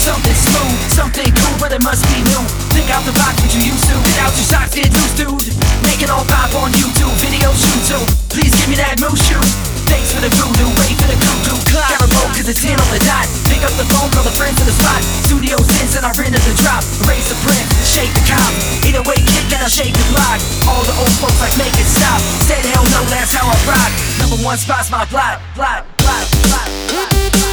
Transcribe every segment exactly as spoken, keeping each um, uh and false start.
Something smooth, something cool, but it must be new. Think out the box, what you used to. Get out your socks, get loose, dude. Make it all pop on YouTube, video shoot too. Please give me that moose shoe. Thanks for the voodoo, wait for the cuckoo clock. Got a roll cause it's ten on the dot. Pick up the phone, call the friends to the spot. Studio since and I rented the drop. Raise the print, shake the cop. Either way, kick and I shake the block. All the old folks like make it stop. Said hell no, that's how I rock. Number one spot's my block, block, block, block, block.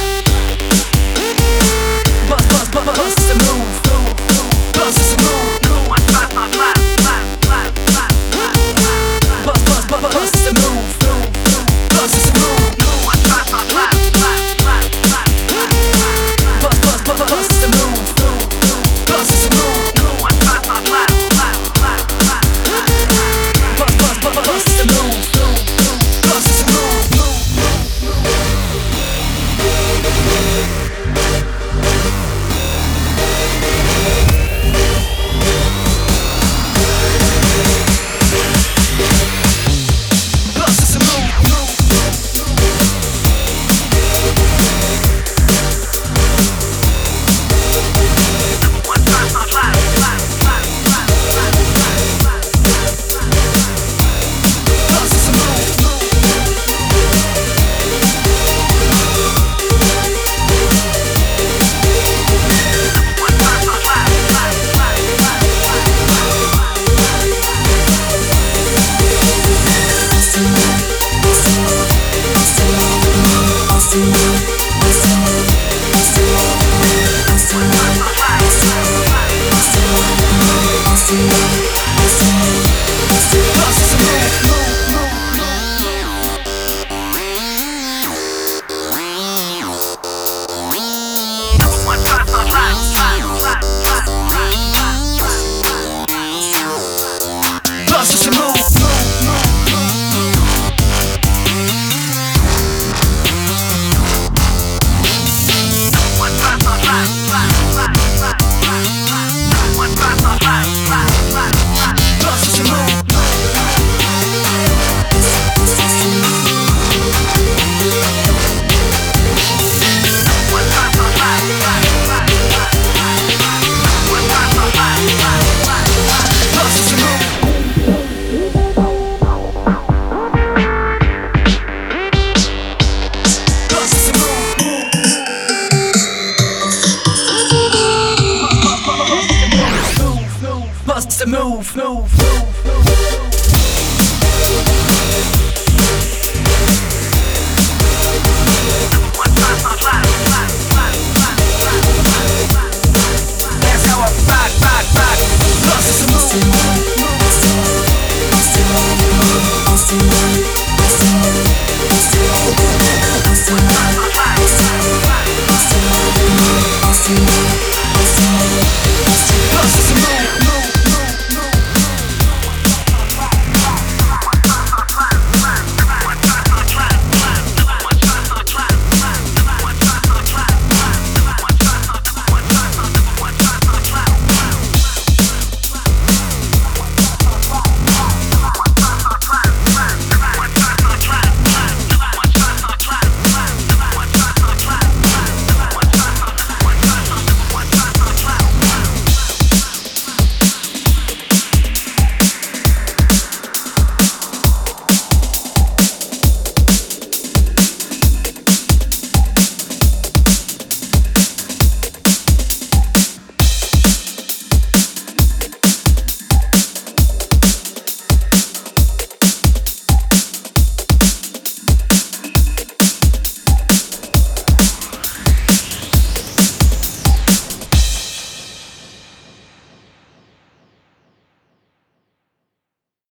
Bust, bust, bust, bust, it's a move. Bust, it's a move. Number one spot's my block, block, block, block, block. Bust, bust, bust, bust, it's a move. Bust, it's a move. Number one spot's my block, block, block, block, block. Bust, bust, bust, bust, it's a move. Bust, it's a move. Number one spot's my block, block, block, block, block. Bust, bust, bust, bust, it's a move. Bust, it's a move. Bust a move, move, move, move. That's how I rock, rock, rock. Bust a move.